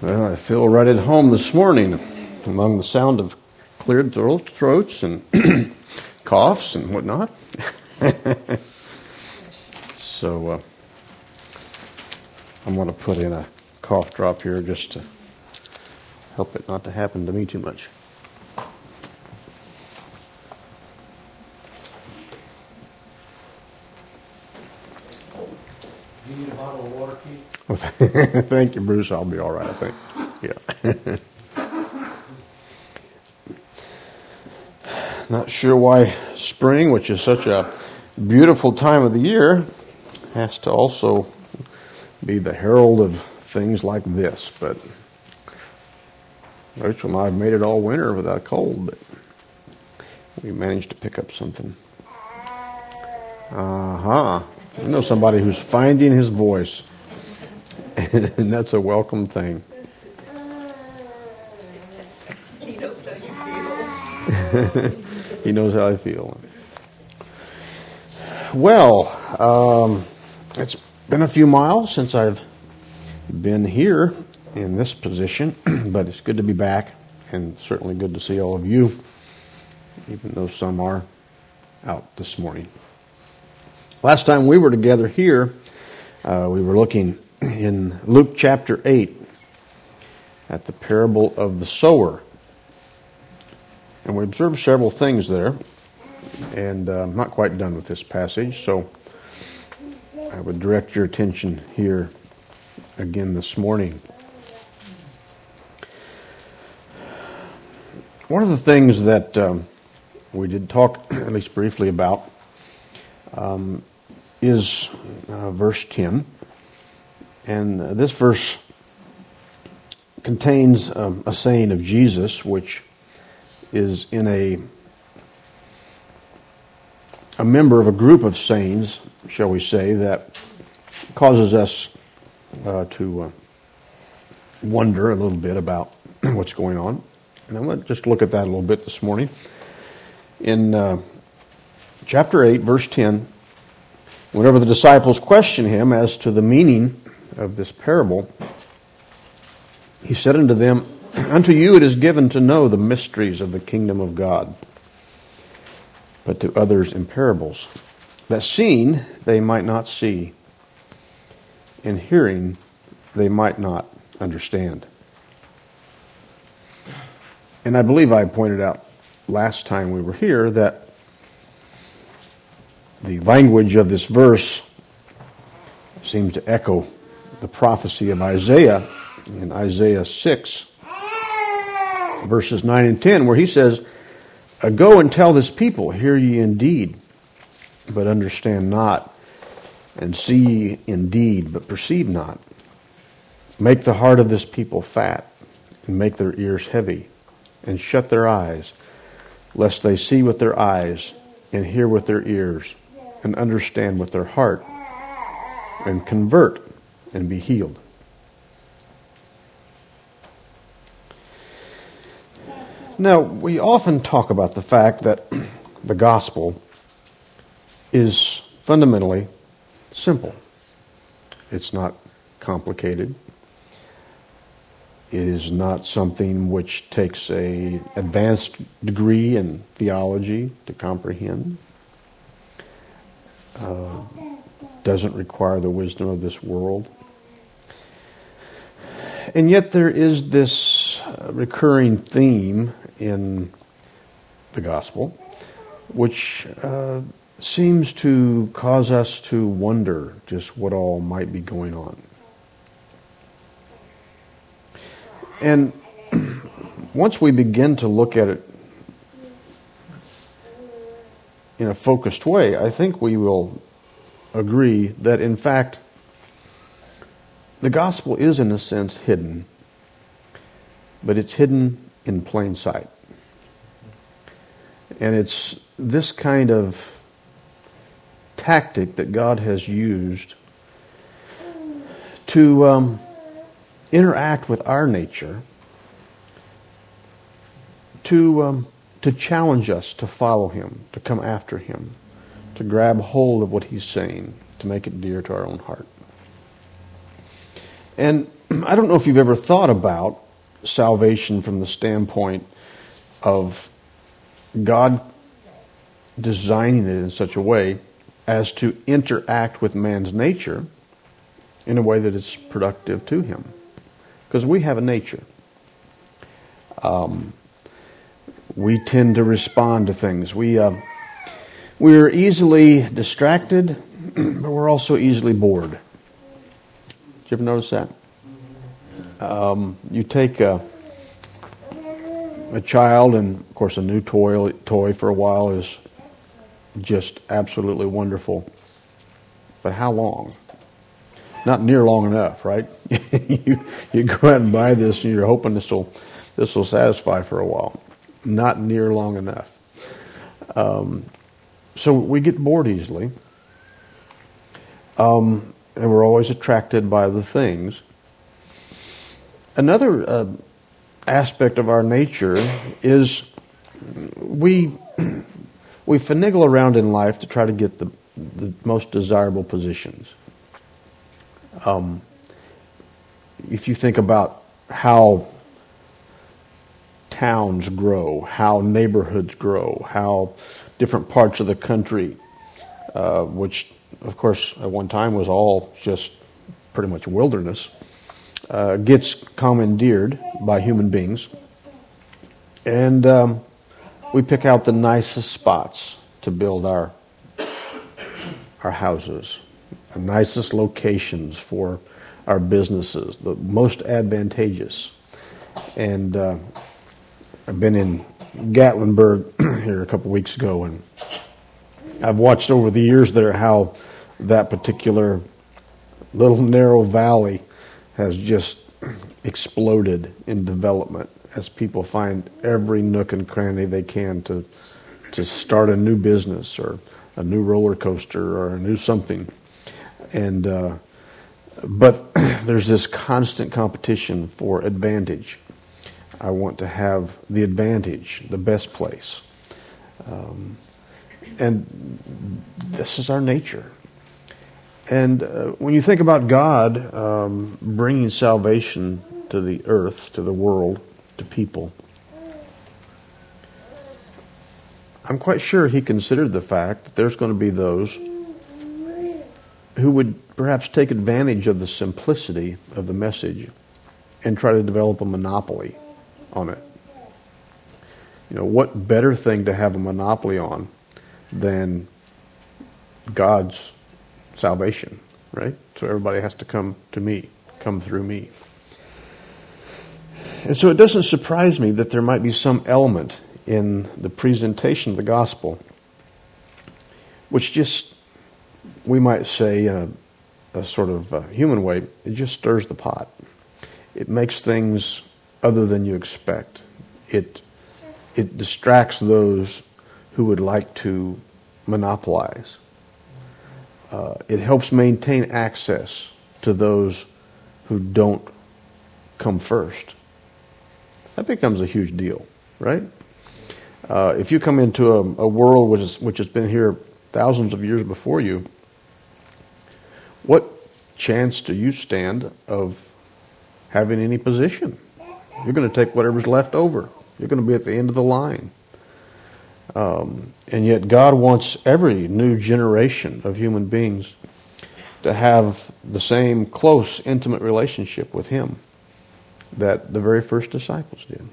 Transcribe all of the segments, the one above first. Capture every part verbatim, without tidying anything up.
Well, I feel right at home this morning among the sound of cleared throat, throats and coughs and whatnot. so uh, I'm going to put in a cough drop here just to help it not to happen to me too much. Do you need a bottle of water, Keith? Thank you, Bruce. I'll be all right, I think. Yeah. Not sure why spring, which is such a beautiful time of the year, has to also be the herald of things like this. But Rachel and I have made it all winter without a cold, but we managed to pick up something. Uh-huh. I know somebody who's finding his voice. And that's a welcome thing. He knows how you feel. He knows how I feel. Well, um, it's been a few miles since I've been here in this position, but it's good to be back, and certainly good to see all of you, even though some are out this morning. Last time we were together here, uh, we were looking in Luke chapter eight at the parable of the sower. And we observed several things there, and uh, I'm not quite done with this passage, so I would direct your attention here again this morning. One of the things that um, we did talk at least briefly about um, is uh, verse ten. And uh, this verse contains um, a saying of Jesus, which is in a a member of a group of sayings, shall we say, that causes us uh, to uh, wonder a little bit about what's going on. And I'm going to just look at that a little bit this morning. In uh, chapter eight, verse ten, whenever the disciples question him as to the meaning of this parable, he said unto them, Unto you it is given to know the mysteries of the kingdom of God, but to others in parables, that seeing they might not see, and hearing they might not understand. And I believe I pointed out last time we were here that the language of this verse seems to echo the prophecy of Isaiah in Isaiah six, verses nine and ten, where he says, Go and tell this people, hear ye indeed, but understand not, and see ye indeed, but perceive not. Make the heart of this people fat, and make their ears heavy, and shut their eyes, lest they see with their eyes, and hear with their ears, and understand with their heart, and convert, and be healed. Now, we often talk about the fact that the gospel is fundamentally simple. It's not complicated. It is not something which takes a advanced degree in theology to comprehend. Uh, doesn't require the wisdom of this world. And yet there is this recurring theme in the gospel, which uh, seems to cause us to wonder just what all might be going on. And once we begin to look at it in a focused way, I think we will agree that, in fact, the gospel is, in a sense, hidden, but it's hidden in plain sight. And it's this kind of tactic that God has used to um, interact with our nature, to um, to challenge us to follow Him, to come after Him, to grab hold of what He's saying, to make it dear to our own heart. And I don't know if you've ever thought about salvation from the standpoint of God designing it in such a way as to interact with man's nature in a way that is productive to him. Because we have a nature. Um, we tend to respond to things. We, uh, we're easily distracted, but we're also easily bored. Did you ever notice that? Um, you take a, a child, and of course a new toy, toy for a while is just absolutely wonderful. But how long? Not near long enough, right? you, you go out and buy this and you're hoping this will this will satisfy for a while. Not near long enough. Um, so we get bored easily. Um, and we're always attracted by the things. Another uh, aspect of our nature is we we finagle around in life to try to get the, the most desirable positions. Um, if you think about how towns grow, how neighborhoods grow, how different parts of the country, uh, which of course at one time was all just pretty much wilderness, uh, gets commandeered by human beings. And um, we pick out the nicest spots to build our our houses, the nicest locations for our businesses, the most advantageous. And uh, I've been in Gatlinburg here a couple weeks ago, and I've watched over the years there how that particular little narrow valley has just exploded in development as people find every nook and cranny they can to to start a new business or a new roller coaster or a new something. And uh, but there's this constant competition for advantage. I want to have the advantage, the best place. Um, and this is our nature. And uh, when you think about God um, bringing salvation to the earth, to the world, to people, I'm quite sure he considered the fact that there's going to be those who would perhaps take advantage of the simplicity of the message and try to develop a monopoly on it. You know, what better thing to have a monopoly on than God's salvation, right? So everybody has to come to me, come through me. And so it doesn't surprise me that there might be some element in the presentation of the gospel which just, we might say in a, a sort of a human way, it just stirs the pot. It makes things other than you expect. It it distracts those who would like to monopolize. Uh, it helps maintain access to those who don't come first. That becomes a huge deal, right? Uh, if you come into a, a world which, is, which has been here thousands of years before you, what chance do you stand of having any position? You're going to take whatever's left over. You're going to be at the end of the line. Um, and yet God wants every new generation of human beings to have the same close, intimate relationship with Him that the very first disciples did.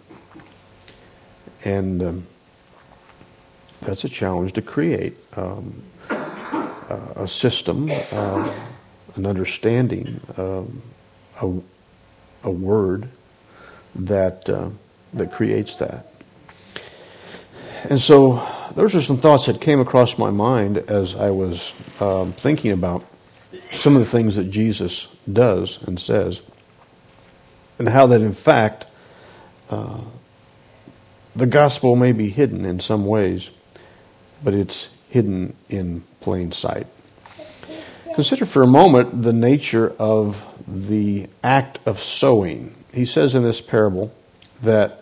And um, that's a challenge to create um, a system, um, an understanding, um, a, a word that uh, that creates that. And so those are some thoughts that came across my mind as I was um, thinking about some of the things that Jesus does and says, and how that in fact uh, the gospel may be hidden in some ways, but it's hidden in plain sight. Consider for a moment the nature of the act of sowing. He says in this parable that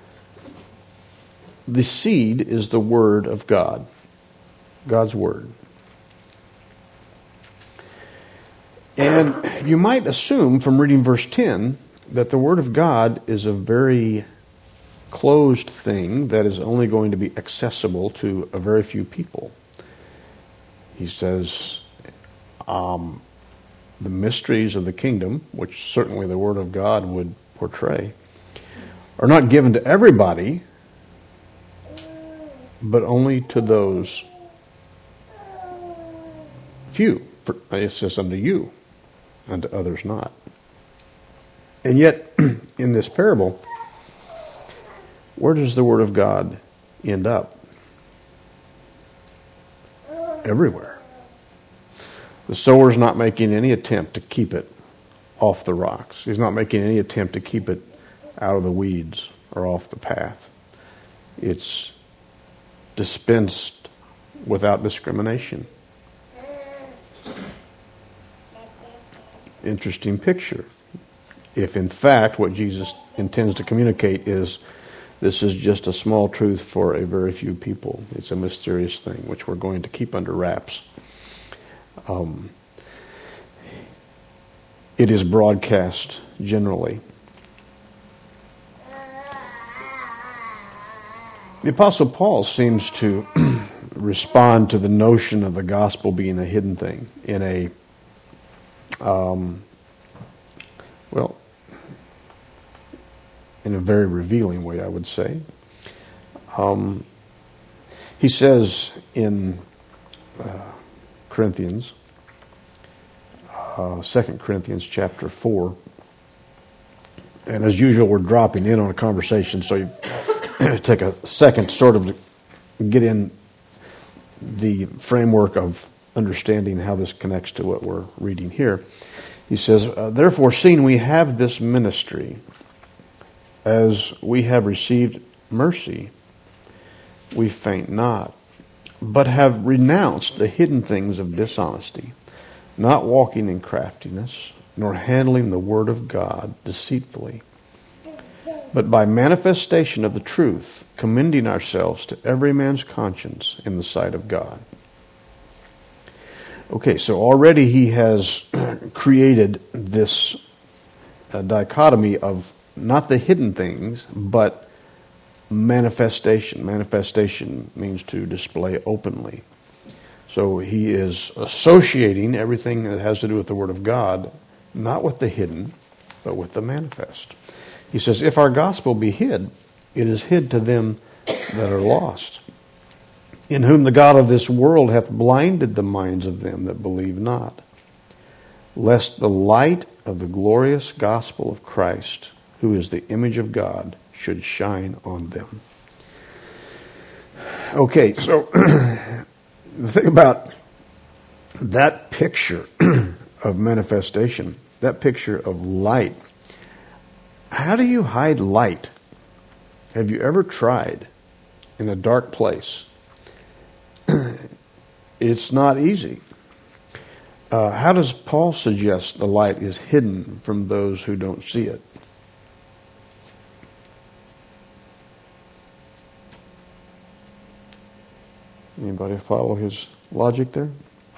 the seed is the word of God, God's word. And you might assume from reading verse ten that the Word of God is a very closed thing that is only going to be accessible to a very few people. He says, um, the mysteries of the kingdom, which certainly the Word of God would portray, are not given to everybody, but only to those few. It says unto you, unto others not. And yet, in this parable, where does the Word of God end up? Everywhere. The sower's not making any attempt to keep it off the rocks. He's not making any attempt to keep it out of the weeds or off the path. It's dispensed without discrimination. Interesting picture. If in fact what Jesus intends to communicate is this is just a small truth for a very few people. It's a mysterious thing which we're going to keep under wraps. Um, it is broadcast generally. The Apostle Paul seems to respond to the notion of the gospel being a hidden thing in a, um, well, in a very revealing way, I would say. Um, he says in uh, Corinthians, uh, Second Corinthians chapter four, and as usual, we're dropping in on a conversation, so you take a second sort of to get in the framework of understanding how this connects to what we're reading here. He says, therefore, seeing we have this ministry, as we have received mercy, we faint not, but have renounced the hidden things of dishonesty, not walking in craftiness, nor handling the word of God deceitfully, but by manifestation of the truth, commending ourselves to every man's conscience in the sight of God. Okay, so already he has created this uh, dichotomy of not the hidden things, but manifestation. Manifestation means to display openly. So he is associating everything that has to do with the Word of God, not with the hidden, but with the manifest. He says, if our gospel be hid, it is hid to them that are lost, in whom the God of this world hath blinded the minds of them that believe not, lest the light of the glorious gospel of Christ, who is the image of God, should shine on them. Okay, so the thing about that picture of manifestation, that picture of light, how do you hide light? Have you ever tried in a dark place? It's not easy. Uh, how does Paul suggest the light is hidden from those who don't see it? Anybody follow his logic there?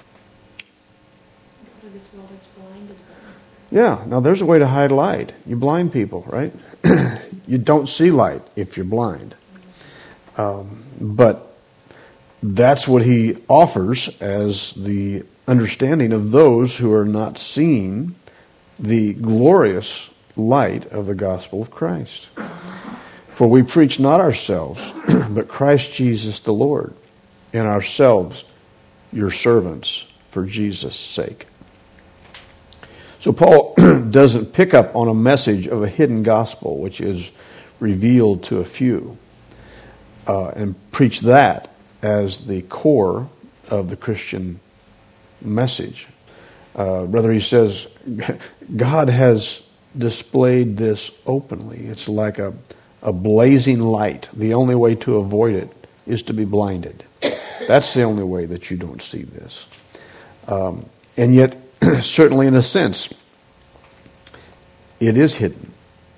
This world is blinded them. Yeah, now there's a way to hide light. You blind people, right? You don't see light if you're blind. Um, but that's what he offers as the understanding of those who are not seeing the glorious light of the gospel of Christ. For we preach not ourselves, but Christ Jesus the Lord, and ourselves your servants for Jesus' sake. So Paul doesn't pick up on a message of a hidden gospel, which is revealed to a few, uh, and preach that as the core of the Christian message. Uh, rather, he says, God has displayed this openly. It's like a, a blazing light. The only way to avoid it is to be blinded. That's the only way that you don't see this. Um, and yet, certainly in a sense, it is hidden.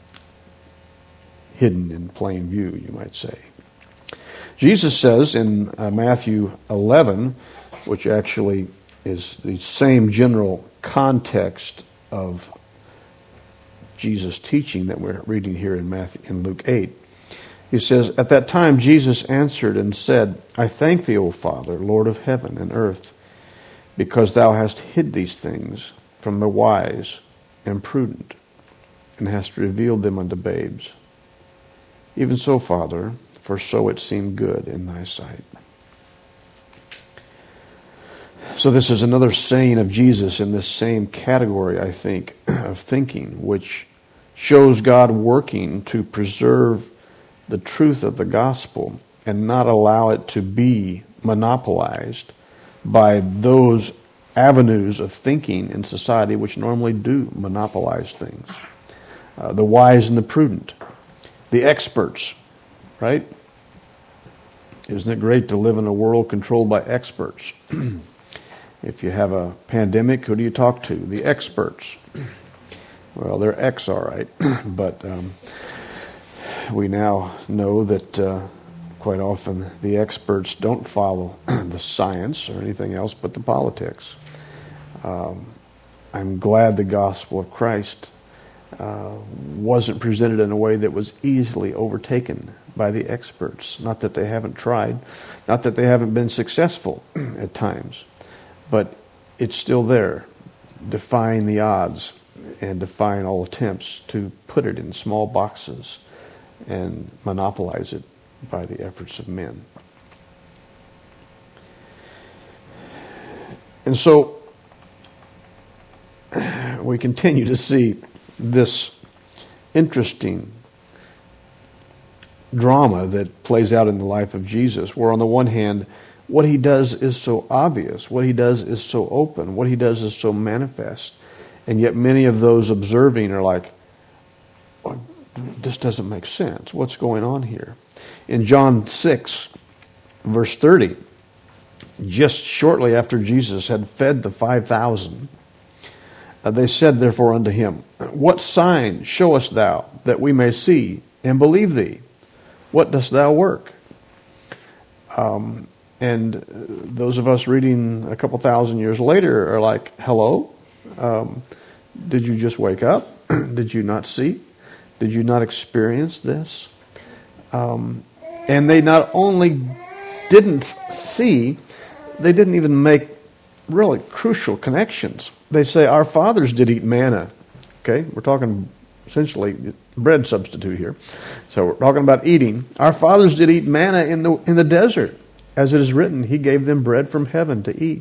Hidden in plain view, you might say. Jesus says in uh, Matthew eleven, which actually is the same general context of Jesus' teaching that we're reading here in Matthew in Luke eight. He says, "At that time Jesus answered and said, I thank thee, O Father, Lord of heaven and earth, because thou hast hid these things from the wise and prudent, and hast revealed them unto babes. Even so, Father, for so it seemed good in thy sight." So this is another saying of Jesus in this same category, I think, of thinking, which shows God working to preserve the truth of the gospel and not allow it to be monopolized by those avenues of thinking in society which normally do monopolize things. Uh, the wise and the prudent, the experts, right? Isn't it great to live in a world controlled by experts? If you have a pandemic, who do you talk to? The experts. Well, they're X, all right, but um, we now know that uh, quite often the experts don't follow the science or anything else but the politics. Um, I'm glad the gospel of Christ uh, wasn't presented in a way that was easily overtaken by the experts. Not that they haven't tried, not that they haven't been successful at times, but it's still there, defying the odds and defying all attempts to put it in small boxes and monopolize it by the efforts of men. And so we continue to see this interesting drama that plays out in the life of Jesus, where on the one hand, what he does is so obvious, what he does is so open, what he does is so manifest, and yet many of those observing are like, oh, this doesn't make sense. What's going on here? In John six, verse thirty, just shortly after Jesus had fed the five thousand, uh, they said therefore unto him, What sign showest thou, that we may see and believe thee? What dost thou work? Um, and those of us reading a couple thousand years later are like, hello? Um, did you just wake up? Did you not see? Did you not experience this? Um, and they not only didn't see, they didn't even make really crucial connections. They say, our fathers did eat manna. Okay, we're talking essentially bread substitute here. So we're talking about eating. Our fathers did eat manna in the in the desert. As it is written, he gave them bread from heaven to eat.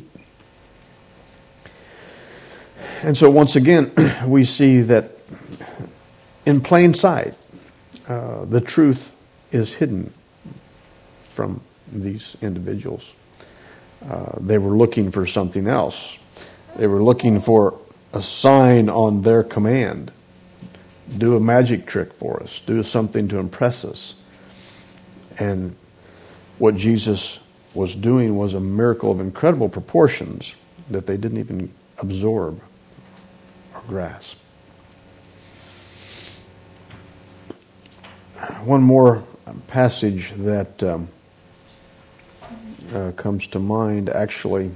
And so once again, we see that in plain sight, uh, the truth is hidden from these individuals. Uh, they were looking for something else. They were looking for a sign on their command. Do a magic trick for us. Do something to impress us. And what Jesus was doing was a miracle of incredible proportions that they didn't even absorb or grasp. One more passage that um, uh, comes to mind actually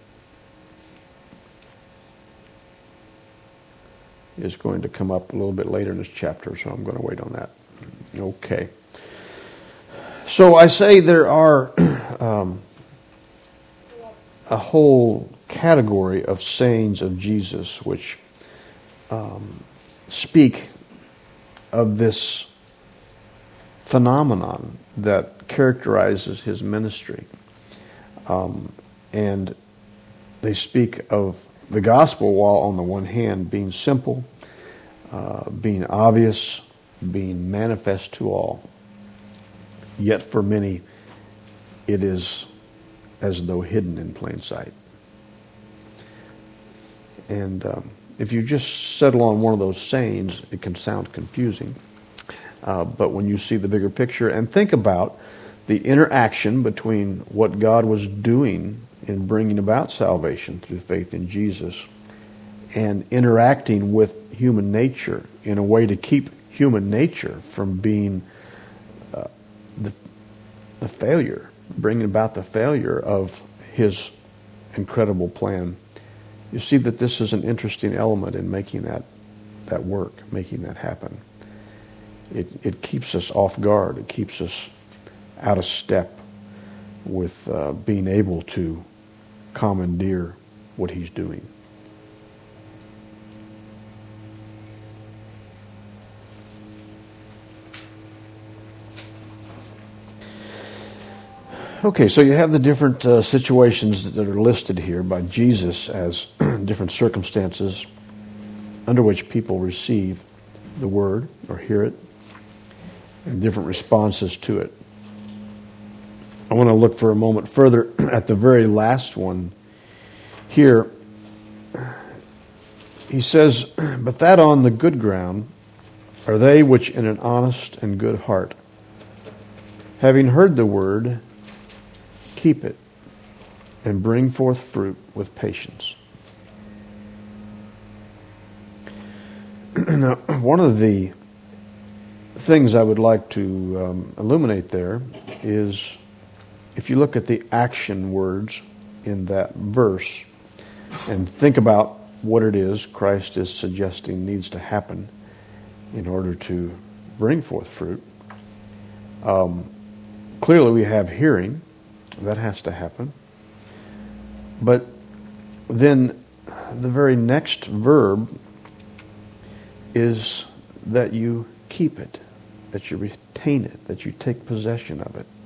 is going to come up a little bit later in this chapter, so I'm going to wait on that. Okay. So I say there are um, a whole category of sayings of Jesus which um, speak of this phenomenon that characterizes his ministry. Um, and they speak of the gospel while on the one hand being simple, uh, being obvious, being manifest to all. Yet for many, it is as though hidden in plain sight. And um, if you just settle on one of those sayings, it can sound confusing. Uh, but when you see the bigger picture and think about the interaction between what God was doing in bringing about salvation through faith in Jesus and interacting with human nature in a way to keep human nature from being uh, the, the failure, bringing about the failure of his incredible plan, you see that this is an interesting element in making that that work, making that happen. It it keeps us off guard. It keeps us out of step with uh, being able to commandeer what he's doing. Okay, so you have the different uh, situations that are listed here by Jesus as different circumstances under which people receive the word or hear it, and different responses to it. I want to look for a moment further at the very last one here. He says, "But that on the good ground are they which in an honest and good heart, having heard the word, keep it, and bring forth fruit with patience." Now, one of the things I would like to um, illuminate there is, if you look at the action words in that verse and think about what it is Christ is suggesting needs to happen in order to bring forth fruit, um, clearly we have hearing. That has to happen. But then the very next verb is that you keep it, that you retain it, that you take possession of it.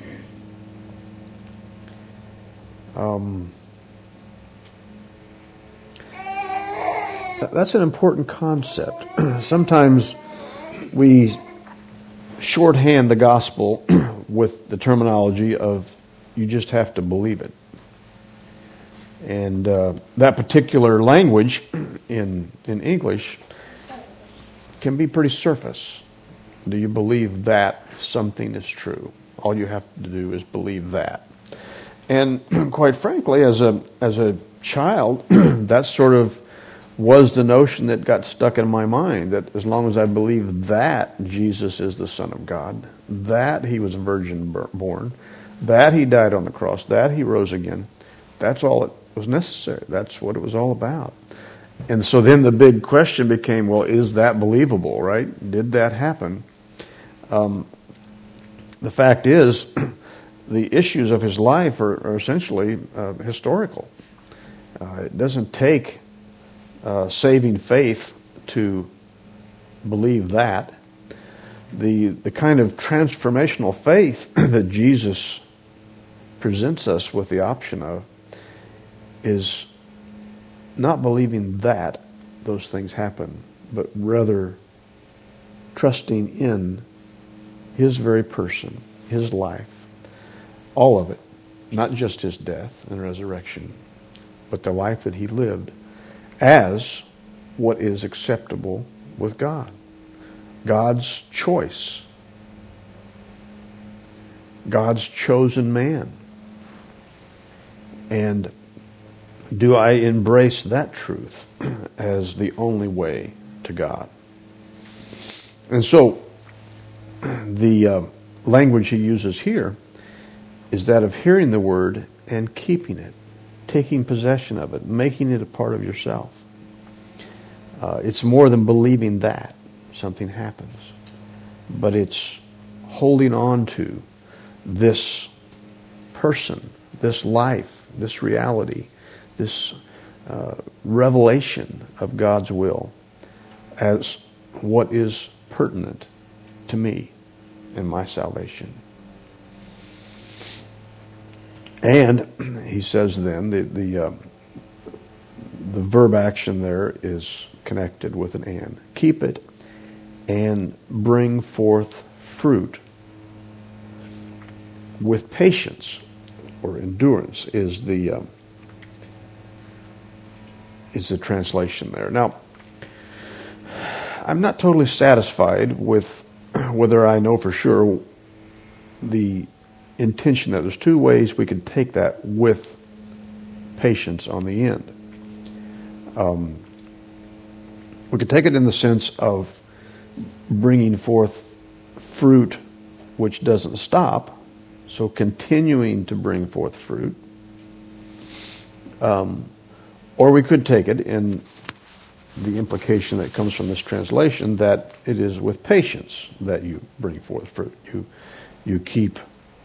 Um, that's an important concept. Sometimes we shorthand the gospel with the terminology of you just have to believe it. And uh, that particular language in in English can be pretty surface. Do you believe that something is true? All you have to do is believe that. And quite frankly, as a as a child, that sort of was the notion that got stuck in my mind, that as long as I believe that Jesus is the Son of God, that he was virgin born, that he died on the cross, that he rose again, that's all it was necessary. That's what it was all about. And so then the big question became, well, is that believable, right? Did that happen? Um, the fact is, the issues of his life are, are essentially uh, historical. Uh, it doesn't take uh, saving faith to believe that. The, the kind of transformational faith that Jesus presents us with the option of is not believing that those things happen, but rather trusting in his very person, his life, all of it, not just his death and resurrection, but the life that he lived as what is acceptable with God. God's choice. God's chosen man. And do I embrace that truth as the only way to God? And so, the uh, language he uses here is that of hearing the word and keeping it, taking possession of it, making it a part of yourself. Uh, it's more than believing that something happens, but it's holding on to this person, this life, this reality, this uh, revelation of God's will as what is pertinent to me and my salvation. And he says then the the uh, the verb action there is connected with an and. Keep it and bring forth fruit with patience, or endurance is the uh, is the translation there. Now, I'm not totally satisfied with whether I know for sure the intention that there's two ways we could take that with patience on the end. Um, we could take it in the sense of bringing forth fruit which doesn't stop, so continuing to bring forth fruit. Um, or we could take it in the implication that comes from this translation that it is with patience that you bring forth fruit. You, you keep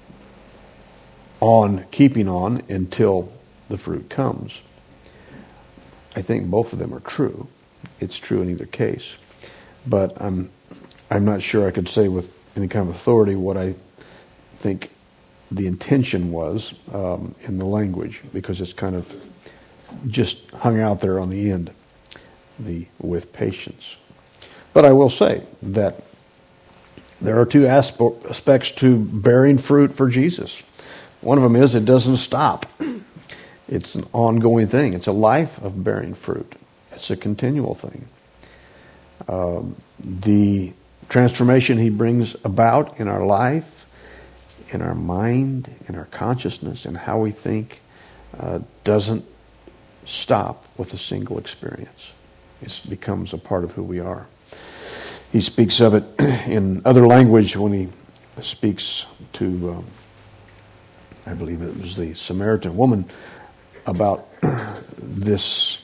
on keeping on until the fruit comes. I think both of them are true. It's true in either case. But I'm I'm not sure I could say with any kind of authority what I think the intention was um, in the language, because it's kind of just hung out there on the end, the with patience. But I will say that there are two aspe- aspects to bearing fruit for Jesus. One of them is it doesn't stop. It's an ongoing thing. It's a life of bearing fruit. It's a continual thing. Um, the transformation he brings about in our life, in our mind, in our consciousness, and how we think uh, doesn't stop with a single experience. It becomes a part of who we are. He speaks of it in other language when he speaks to, um, I believe it was the Samaritan woman, about this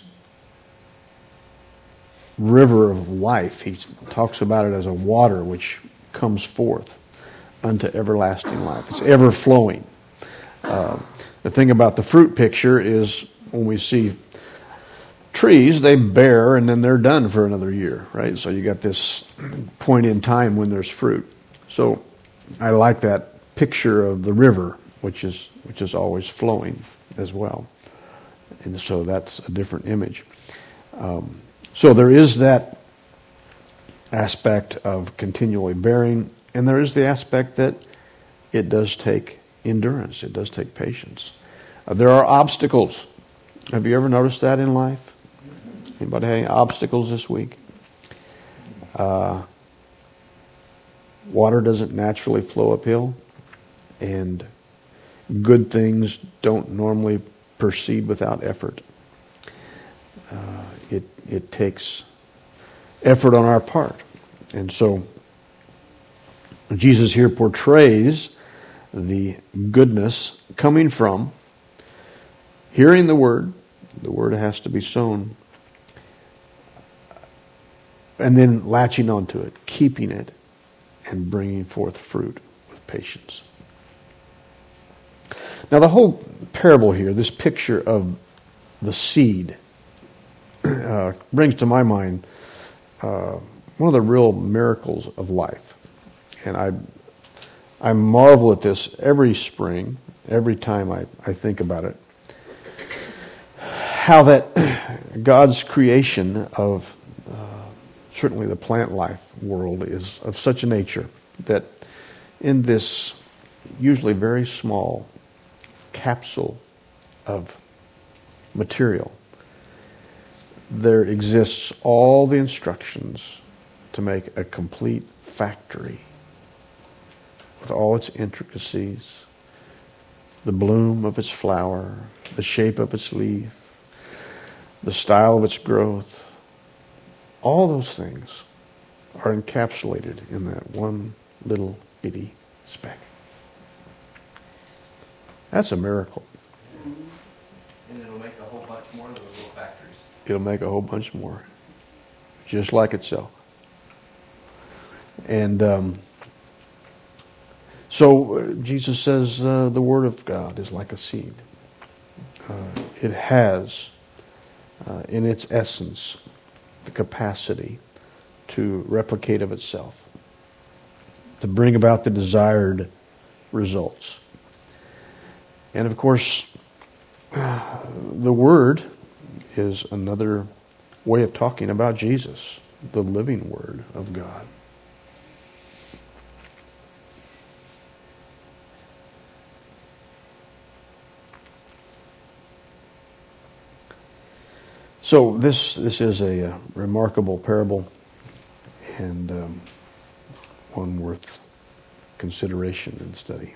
river of life. He talks about it as a water which comes forth unto everlasting life. It's ever flowing. Uh, the thing about the fruit picture is when we see trees, they bear and then they're done for another year, right? So you got this point in time when there's fruit. So I like that picture of the river, which is which is always flowing as well. And so that's a different image. Um, so there is that aspect of continually bearing, and there is the aspect that it does take endurance. It does take patience. Uh, there are obstacles. Have you ever noticed that in life? Anybody have any obstacles this week? Uh, water doesn't naturally flow uphill, and good things don't normally proceed without effort. Uh, it it takes effort on our part. And so Jesus here portrays the goodness coming from hearing the word. The word has to be sown. And then latching onto it, keeping it, and bringing forth fruit with patience. Now the whole parable here, this picture of the seed, uh, brings to my mind uh, one of the real miracles of life. And I I marvel at this every spring, every time I, I think about it. How that God's creation of uh, certainly the plant life world is of such a nature that in this usually very small capsule of material, there exists all the instructions to make a complete factory with all its intricacies, the bloom of its flower, the shape of its leaf, the style of its growth. All those things are encapsulated in that one little bitty speck. That's a miracle. And it'll make a whole bunch more of those little factories. It'll make a whole bunch more, just like itself. And um, so uh, Jesus says uh, the Word of God is like a seed. Uh, it has, uh, in its essence, the capacity to replicate of itself, to bring about the desired results. And of course, the Word is another way of talking about Jesus, the living Word of God. So this this is a, uh remarkable parable, and um, one worth consideration and study.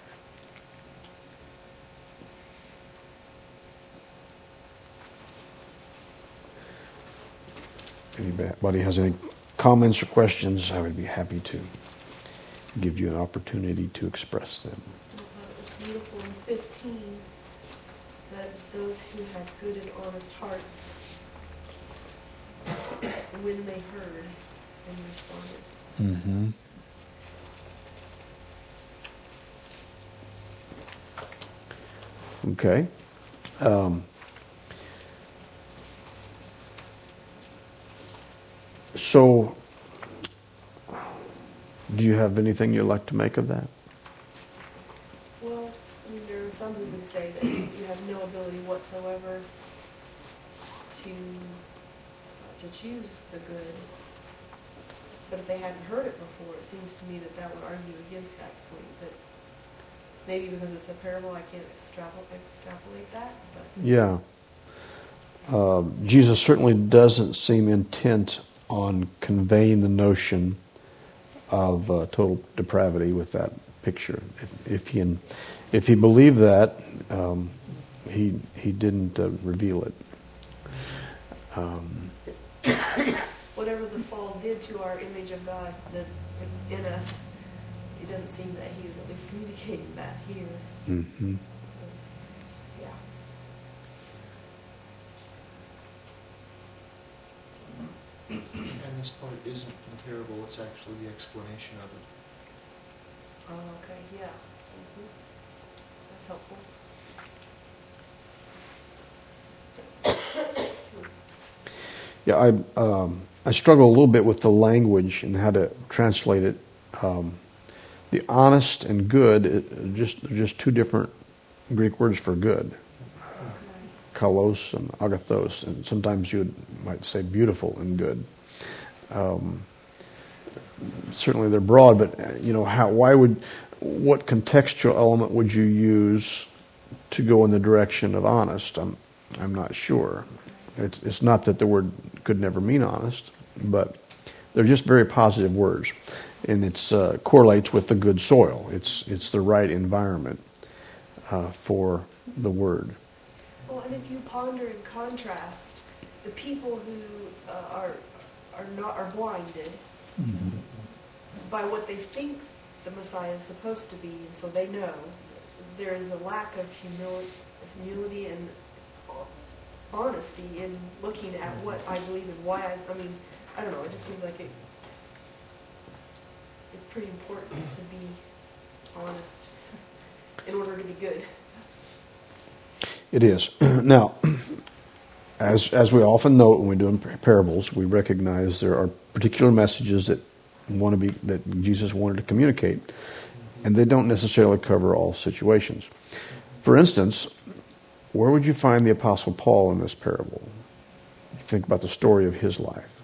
Anybody has any comments or questions, I would be happy to give you an opportunity to express them. I thought it was beautiful in fifteen. that it was those who had good and honest hearts when they heard and responded. Mm-hmm. Okay. Um, so, do you have anything you'd like to make of that? Well, I mean, there are some who would say that you have no ability whatsoever to to choose the good. But if they hadn't heard it before, it seems to me that that would argue against that point. That maybe because it's a parable, I can't extrapolate, extrapolate that. But Yeah. Uh, Jesus certainly doesn't seem intent on conveying the notion of uh, total depravity with that picture. If, if he if he believed that, um, he he didn't uh, reveal it. Um, whatever the fall did to our image of God that in us, it doesn't seem that he was at least communicating that here. mm-hmm. So, yeah. And this part isn't the parable, it's actually the explanation of it. Oh, okay, yeah. Mm-hmm. That's helpful. Yeah, I um, I struggle a little bit with the language and how to translate it. Um, the honest and good, it, just they're just two different Greek words for good, uh, kalos and agathos, and sometimes you might say beautiful and good. Um, certainly they're broad, but uh, you know how? Why would what contextual element would you use to go in the direction of honest? I'm I'm not sure. It's, it's not that the word could never mean honest, but they're just very positive words, and it uh, correlates with the good soil. It's it's the right environment uh, for the word. Well, and if you ponder and contrast the people who uh, are are not are blinded Mm-hmm. by what they think the Messiah is supposed to be, and so they know there is a lack of humility, humility and honesty in looking at what I believe and why I, I mean, I don't know, it just seems like it, it's pretty important to be honest in order to be good. It is. Now, as as we often note when we're doing parables, we recognize there are particular messages that want to be that Jesus wanted to communicate, and they don't necessarily cover all situations. For instance, where would you find the Apostle Paul in this parable? You think about the story of his life.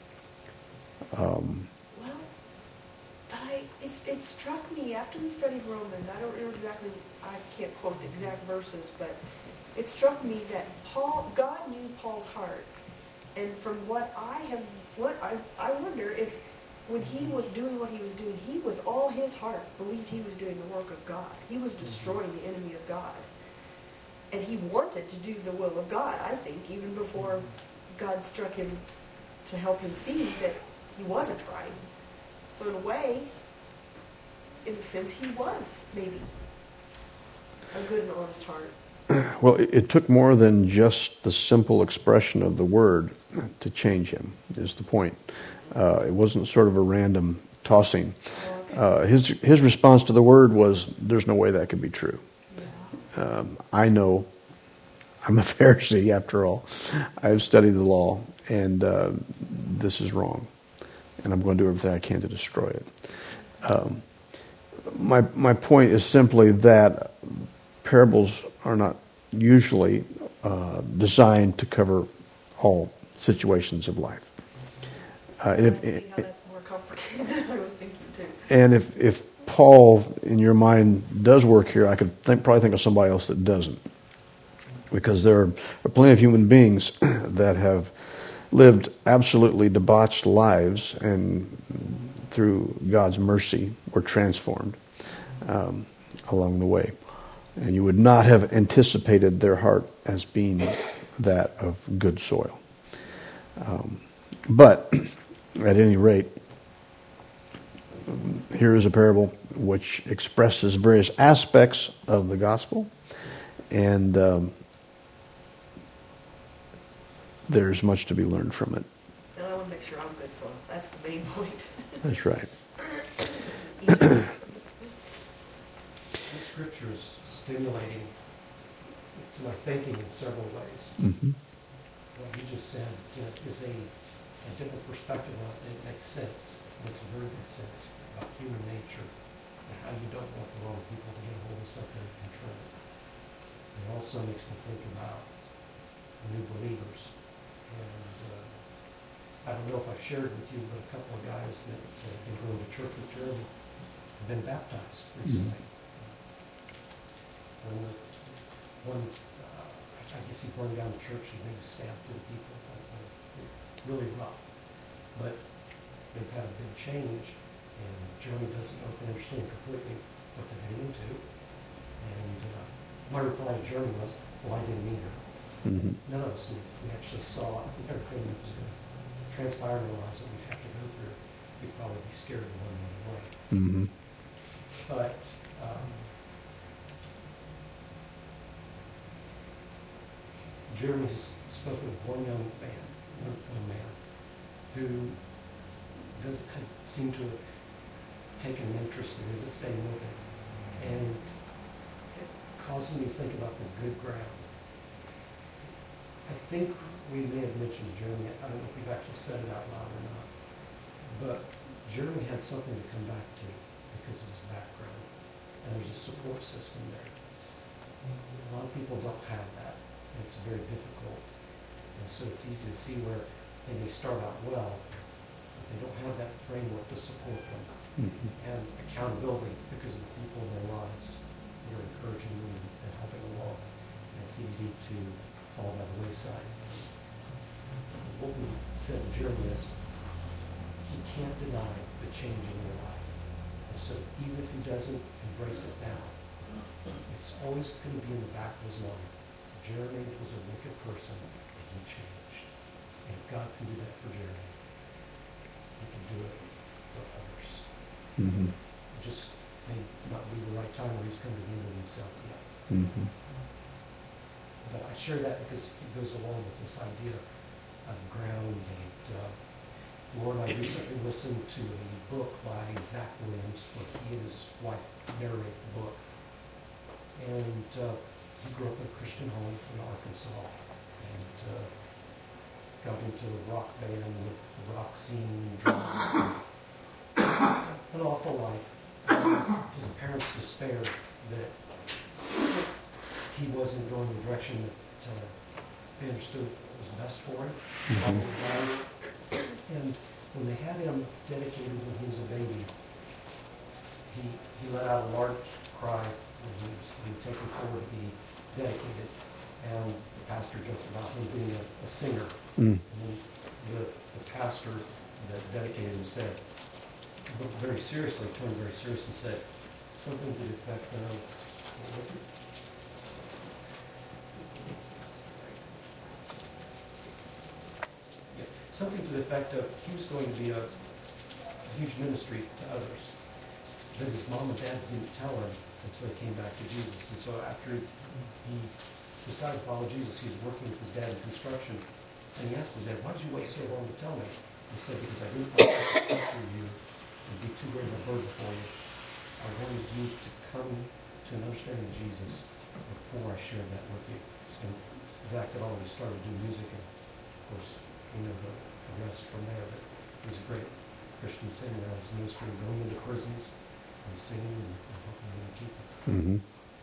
Um, Well, but I, it's, it struck me after we studied Romans, I don't remember exactly, I can't quote the exact verses, but it struck me that Paul, God knew Paul's heart. And from what I have, what I, I wonder if when he was doing what he was doing, he with all his heart believed he was doing the work of God. He was destroying the enemy of God. And he wanted to do the will of God, I think, even before God struck him to help him see that he wasn't right. So in a way, in a sense, he was maybe a good and honest heart. well, it, it took more than just the simple expression of the word to change him, is the point. Uh, it wasn't sort of a random tossing. Oh, okay. Uh, his his response to the word was, "There's no way that could be true." Yeah. Um, I know I'm a Pharisee after all. I've studied the law, and uh, this is wrong, and I'm going to do everything I can to destroy it. Um, my my point is simply that parables are not usually uh, designed to cover all situations of life. Uh, and I if, see how that's more complicated than I was thinking too. and if if Paul, in your mind, does work here, I could think, probably think of somebody else that doesn't. Because there are plenty of human beings that have lived absolutely debauched lives and through God's mercy were transformed um, along the way. And you would not have anticipated their heart as being that of good soil. Um, but at any rate, here is a parable which expresses various aspects of the gospel, and um, there's much to be learned from it. And I want to make sure I'm good, so that's the main point. That's right. This scripture is stimulating to my thinking in several ways. Mm-hmm. What you just said uh, is a, a different perspective on it. It makes sense. It makes very good sense about human nature and how you don't want the wrong people to get a hold of something and control it. It also makes me think about new believers. And uh, I don't know if I've shared with you, but a couple of guys that uh, have been going to church with Jeremy have been baptized recently. Mm-hmm. One, one uh, I guess he burned down the church and maybe stabbed two people. Uh, really rough. But they've had a big change, and Jeremy doesn't know if they understand completely what they're getting into. And uh, my reply to Jeremy was, well, I didn't either. Mm-hmm. None of us knew. We actually saw everything that was going to transpire in our lives that we'd have to go through. We'd probably be scared of one way. Mm-hmm. But um, Jeremy has spoken with one young man, one, one man, who doesn't seem to have taken an interest in his staying with him. And it causes me to think about the good ground. I think we may have mentioned Jeremy. I don't know if we've actually said it out loud or not. But Jeremy had something to come back to because of his background. And there's a support system there. A lot of people don't have that. And it's very difficult. And so it's easy to see where they may start out well, but they don't have that framework to support them. Mm-hmm. And accountability because of the people in their lives who are encouraging them and helping along. And it's easy to fall by the wayside. What we said to Jeremy is, he can't deny the change in your life. And so even if he doesn't embrace it now, it's always going to be in the back of his mind. Jeremy was a wicked person, and he changed. And if God can do that for Jeremy, he can do it for others. Mm-hmm. It just may not be the right time where he's come to the end of himself yet. Mm-hmm. But I share that because it goes along with this idea of ground. And uh, Lord, I recently listened to a book by Zach Williams where he and his wife narrate the book. And uh, he grew up in a Christian home in Arkansas and uh, got into a rock band with the rock scene, drums, and an awful life. And his parents despaired that he wasn't going the direction that uh, they understood was best for him. Mm-hmm. And when they had him dedicated when he was a baby, he he let out a large cry when he was being taken forward to be dedicated. And the pastor joked about him being a, a singer. Mm. And then the, the pastor that dedicated him said, looked very seriously, turned very serious and said, something to the effect of, what was it? Something to the effect of he was going to be a, a huge ministry to others. But his mom and dad didn't tell him until he came back to Jesus. And so after he decided to follow Jesus, he was working with his dad in construction. And he asked his dad, why did you wait so long to tell me? He said, because I didn't want to pressure you and be too great of a burden for you. I wanted you to come to an understanding of Jesus before I shared that with you. And Zach had already started doing music, and of course, we know the, the rest from there. But he was a great Christian singer. Now he's ministering, going into prisons and singing and, and helping other people. Mm-hmm.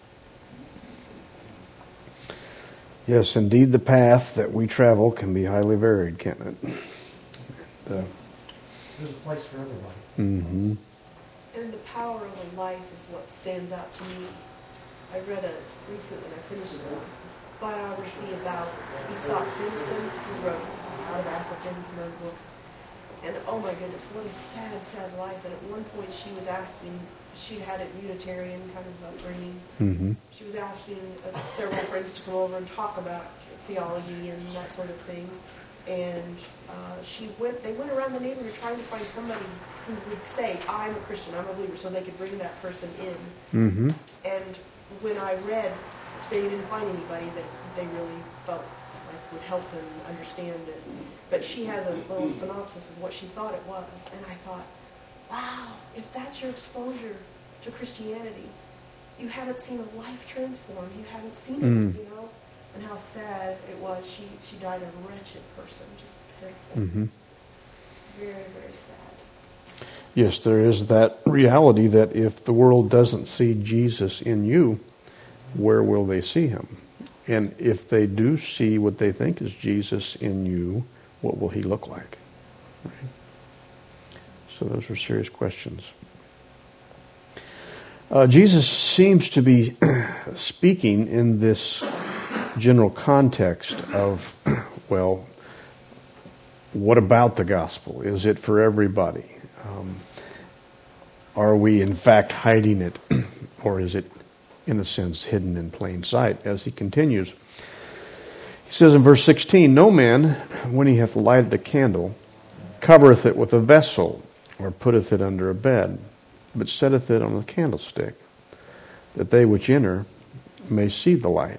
Yes, indeed, the path that we travel can be highly varied, can't it? Uh, There's a place for everybody. Mm-hmm. And the power of a life is what stands out to me. I read a recently, I finished a biography about Itzhak Dinson, who wrote Out of Africa and some other books. And oh my goodness, what a sad, sad life. And at one point she was asking, she had a Unitarian kind of upbringing. Mm-hmm. She was asking uh, several friends to come over and talk about theology and that sort of thing. And uh, she went. They went around the neighborhood trying to find somebody who would say, I'm a Christian, I'm a believer, so they could bring that person in. Mm-hmm. And when I read, they didn't find anybody that they really felt like would help them understand it. But she has a little synopsis of what she thought it was. And I thought, wow, if that's your exposure to Christianity, you haven't seen a life transformed. You haven't seen it, Mm. you know? And how sad it was. She, she died a wretched person, just pitiful. Mm-hmm. Very, very sad. Yes, there is that reality that if the world doesn't see Jesus in you, where will they see him? And if they do see what they think is Jesus in you, what will he look like? Right? So those are serious questions. Uh, Jesus seems to be speaking in this general context of, well, what about the gospel? Is it for everybody? Um, are we in fact hiding it, or is it, in a sense, hidden in plain sight? As he continues, he says in verse sixteen, "No man, when he hath lighted a candle, covereth it with a vessel, or putteth it under a bed, but setteth it on a candlestick, that they which enter may see the light."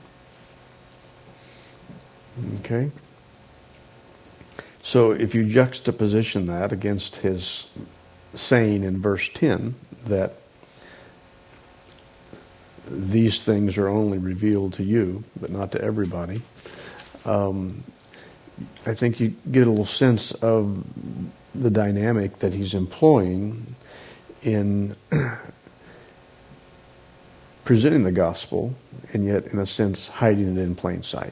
Okay? So if you juxtaposition that against his saying in verse ten that these things are only revealed to you, but not to everybody, um, I think you get a little sense of the dynamic that he's employing in presenting the gospel, and yet, in a sense, hiding it in plain sight.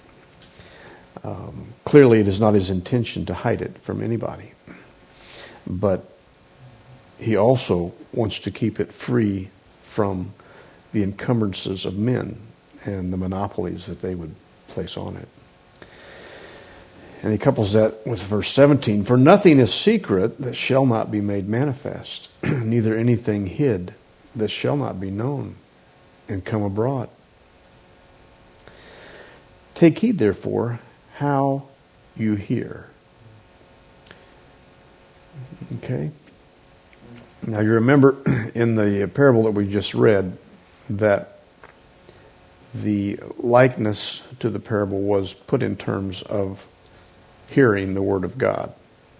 Um, clearly, it is not his intention to hide it from anybody. But he also wants to keep it free from the encumbrances of men and the monopolies that they would place on it. And he couples that with verse seventeen, "For nothing is secret that shall not be made manifest, neither anything hid that shall not be known and come abroad. Take heed, therefore, how you hear." Okay? Now you remember in the parable that we just read that the likeness to the parable was put in terms of hearing the Word of God.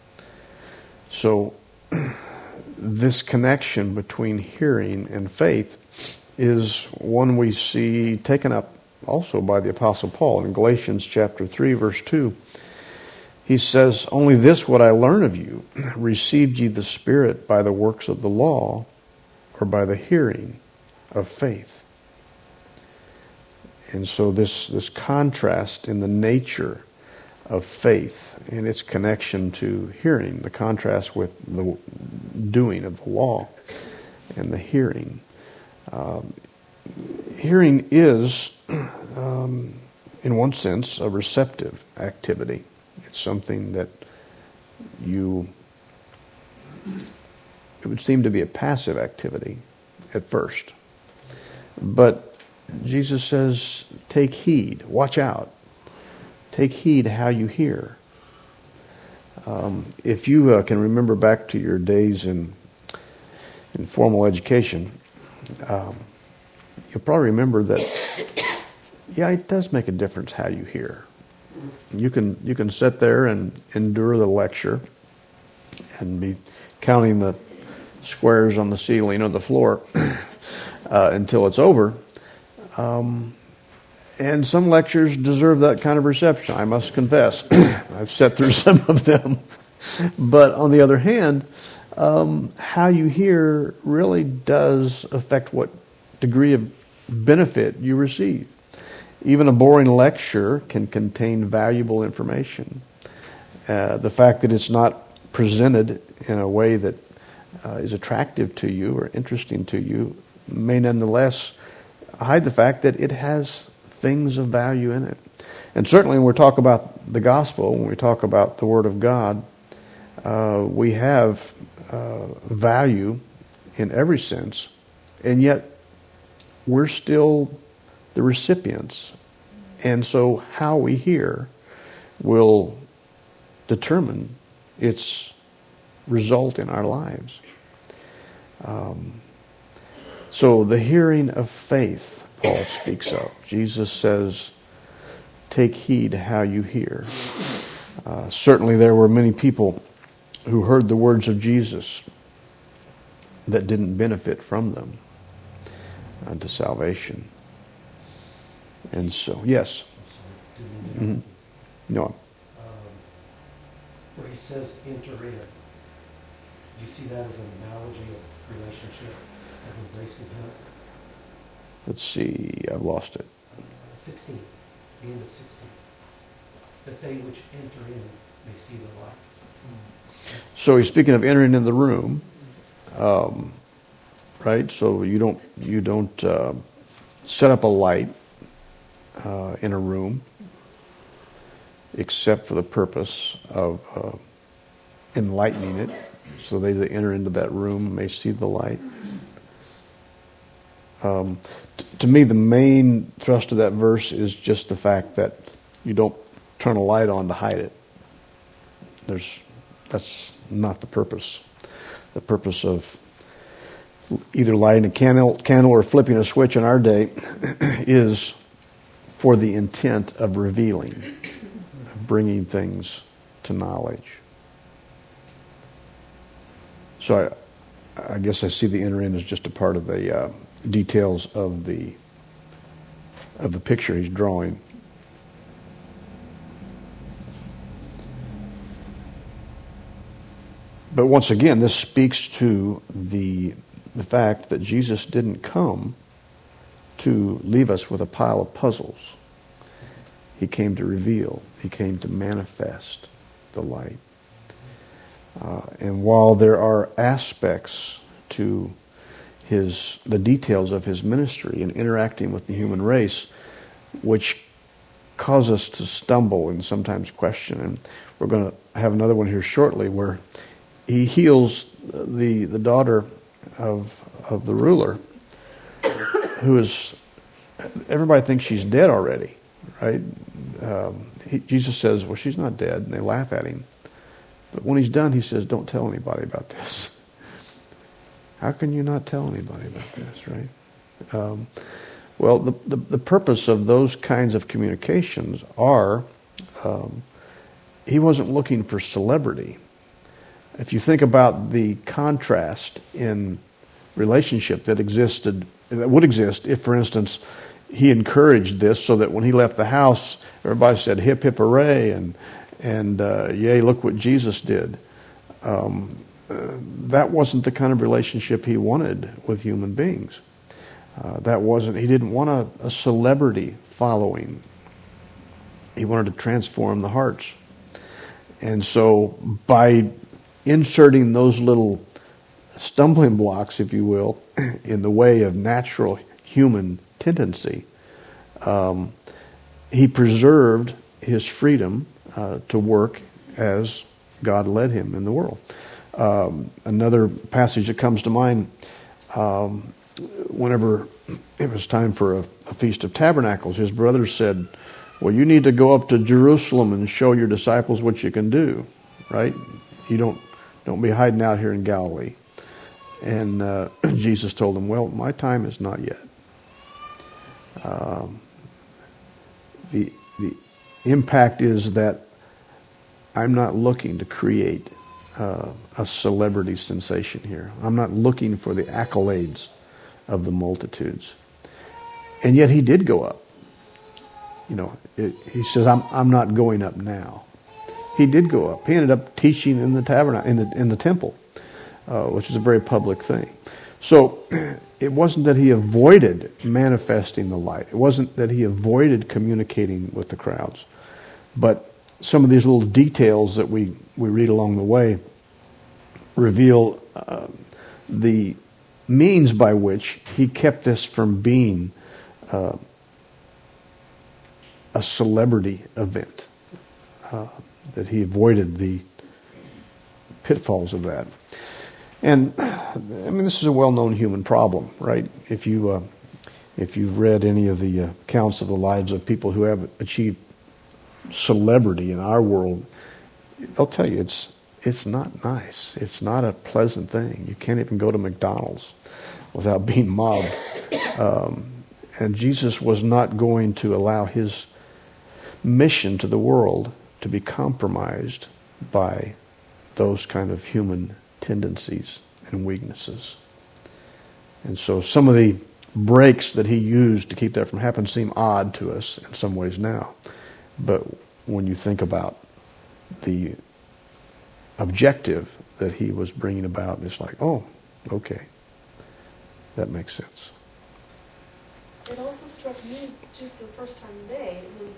So this connection between hearing and faith is one we see taken up also by the Apostle Paul in Galatians chapter three, verse two. He says, "Only this would I learn of you, received ye the Spirit by the works of the law, or by the hearing of faith?" And so this, this contrast in the nature of faith and its connection to hearing, the contrast with the doing of the law and the hearing. Um, hearing is, um, in one sense, a receptive activity. It's something that you, it would seem to be a passive activity at first. But Jesus says, take heed, watch out. Take heed how you hear. Um, if you uh, can remember back to your days in in formal education, um, you'll probably remember that, yeah, it does make a difference how you hear. You can you can sit there and endure the lecture and be counting the squares on the ceiling or the floor uh, until it's over. Um, and some lectures deserve that kind of reception, I must confess. I've sat through some of them. But on the other hand, um, how you hear really does affect what degree of benefit you receive. Even a boring lecture can contain valuable information. Uh, the fact that it's not presented in a way that uh, is attractive to you or interesting to you may nonetheless hide the fact that it has things of value in it. And certainly when we talk about the gospel, when we talk about the Word of God, uh, we have uh, value in every sense, and yet we're still the recipients. And so how we hear will determine its result in our lives. Um, so the hearing of faith, Paul speaks of. Jesus says, take heed how you hear. Uh, certainly there were many people who heard the words of Jesus that didn't benefit from them unto salvation. And so, yes. Mm-hmm. No. Um, where he says enter in, do you see that as an analogy of relationship, of embracing him? Let's see, I've lost it. Uh, sixteen, the end of sixteen. That they which enter in may see the light. So he's speaking of entering in the room, um, right? So you don't you don't uh, set up a light uh, in a room, except for the purpose of uh, enlightening it, so they that enter into that room may see the light. Um, t- to me, the main thrust of that verse is just the fact that you don't turn a light on to hide it. There's That's not the purpose. The purpose of either lighting a candle, candle or flipping a switch in our day is for the intent of revealing, of bringing things to knowledge. So I, I guess I see the inner end as just a part of the uh, details of the of the picture he's drawing. But once again, this speaks to the the fact that Jesus didn't come to leave us with a pile of puzzles. He came to reveal. He came to manifest the light. Uh, and while there are aspects to his the details of his ministry and interacting with the human race, which cause us to stumble and sometimes question, and we're going to have another one here shortly where he heals the the daughter of of the ruler, who is, everybody thinks she's dead already, right? Um, he, Jesus says, well, she's not dead, and they laugh at him. But when he's done, he says, don't tell anybody about this. How can you not tell anybody about this, right? Um, well, the, the the purpose of those kinds of communications are, um, he wasn't looking for celebrity. If you think about the contrast in relationship that existed, that would exist if, for instance, he encouraged this so that when he left the house, everybody said hip hip hooray and and uh, yay, look what Jesus did. Um, uh, that wasn't the kind of relationship he wanted with human beings. Uh, that wasn't. He didn't want a, a celebrity following. He wanted to transform the hearts, and so by inserting those little stumbling blocks, if you will, in the way of natural human tendency, um, he preserved his freedom uh, to work as God led him in the world. Um, another passage that comes to mind, um, whenever it was time for a, a Feast of Tabernacles, his brothers said, well, you need to go up to Jerusalem and show your disciples what you can do, right? You don't Don't be hiding out here in Galilee. And uh, Jesus told them, well, my time is not yet. Um, the the impact is that I'm not looking to create uh, a celebrity sensation here. I'm not looking for the accolades of the multitudes. And yet he did go up. You know, it, he says, I'm I'm not going up now. He did go up. He ended up teaching in the tabernacle, in the in the temple, uh, which is a very public thing. So it wasn't that he avoided manifesting the light. It wasn't that he avoided communicating with the crowds. But some of these little details that we, we read along the way reveal uh, the means by which he kept this from being uh, a celebrity event. Uh, that he avoided the pitfalls of that. And, I mean, this is a well-known human problem, right? If, you, uh, if you've read any of the uh, accounts of the lives of people who have achieved celebrity in our world, they'll tell you it's it's not nice. It's not a pleasant thing. You can't even go to McDonald's without being mobbed. Um, and Jesus was not going to allow his mission to the world to be compromised by those kind of human tendencies and weaknesses. And so some of the breaks that he used to keep that from happening seem odd to us in some ways now. But when you think about the objective that he was bringing about, it's like, oh, okay, that makes sense. It also struck me just the first time today, when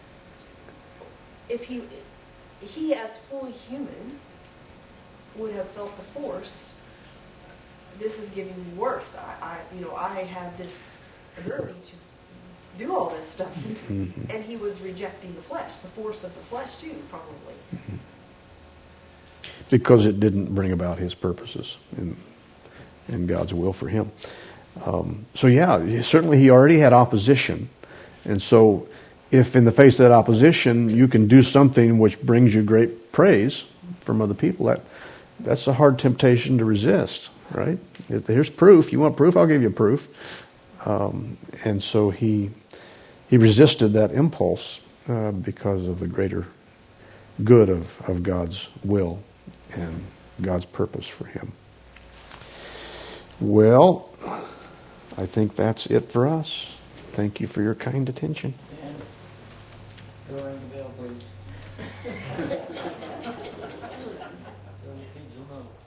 if he, he as fully human would have felt the force, this is giving me worth. I, I you know, I have this ability to do all this stuff. Mm-hmm. And he was rejecting the flesh, the force of the flesh too, probably. Mm-hmm. Because it didn't bring about his purposes and, and God's will for him. Um, so yeah, certainly he already had opposition. And so if in the face of that opposition you can do something which brings you great praise from other people, that that's a hard temptation to resist, right? Here's proof. You want proof? I'll give you proof. Um, and so he he resisted that impulse uh, because of the greater good of, of God's will and God's purpose for him. Well, I think that's it for us. Thank you for your kind attention. And go ring the bell, please. So the kids will know.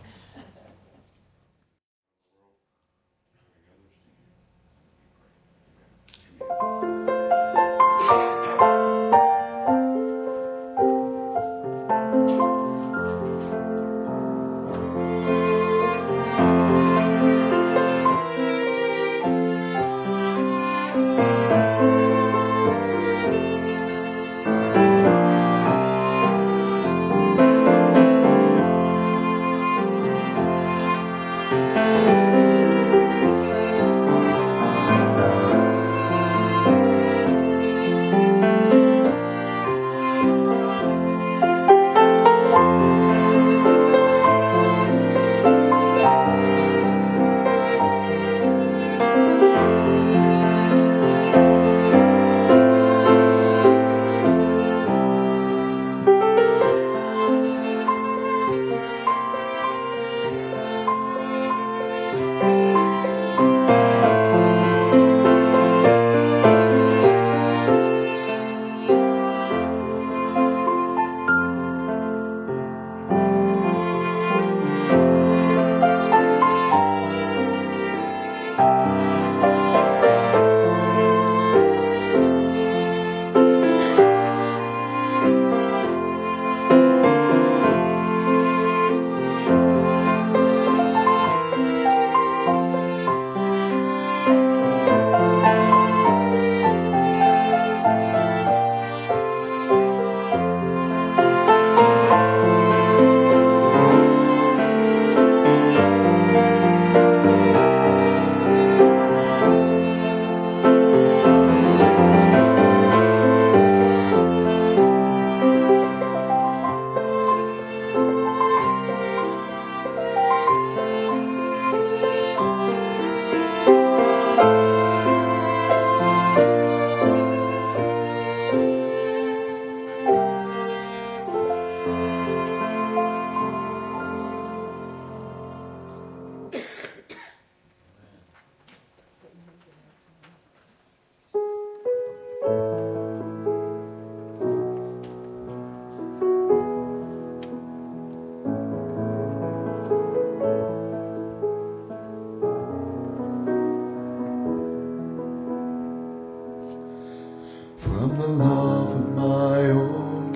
From the love of my own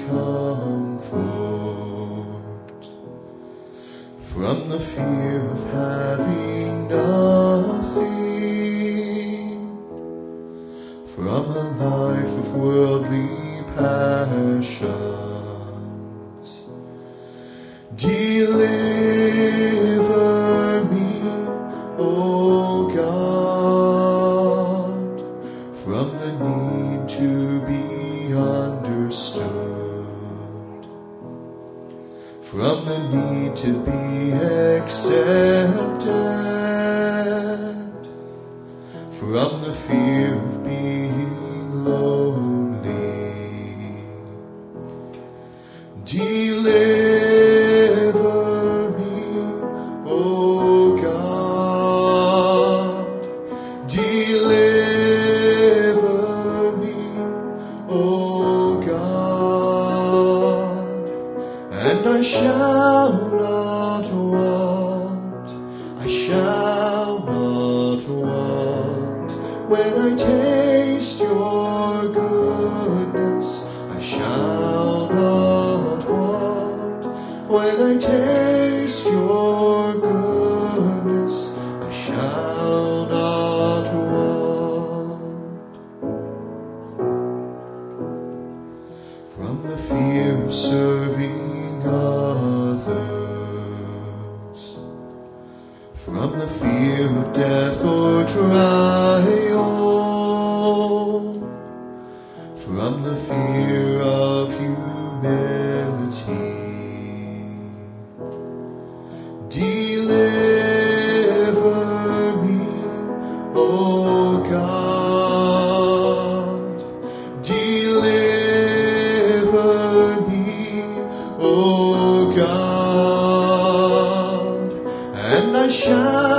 comfort, from the fear of having nothing, from a life of worldly passions, deliver me, O God, from the need to be understood, from the need to be accepted, from the fear of being lonely. shall not want. When I taste your goodness, I shall not want. When I taste your goodness, I shall not want. From the fear of serving others, from the fear of death or trial, from the fear of humility, deliver me, O God, deliver me, O God, and I shall